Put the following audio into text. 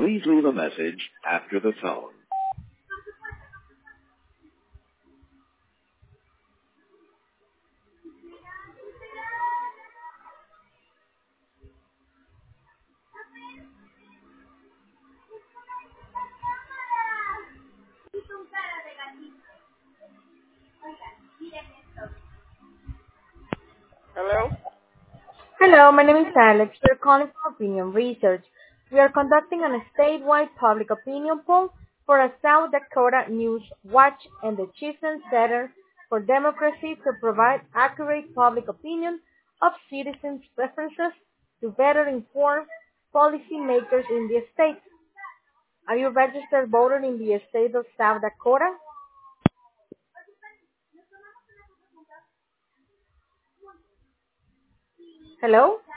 Please leave a message after the tone. Hello? Hello, my name is Alex. We're calling for opinion research. We are conducting a statewide public opinion poll for a South Dakota News Watch and the Chisholm Center for Democracy to provide accurate public opinion of citizens' preferences to better inform policymakers in the state. Are you a registered voter in the state of South Dakota? Hello?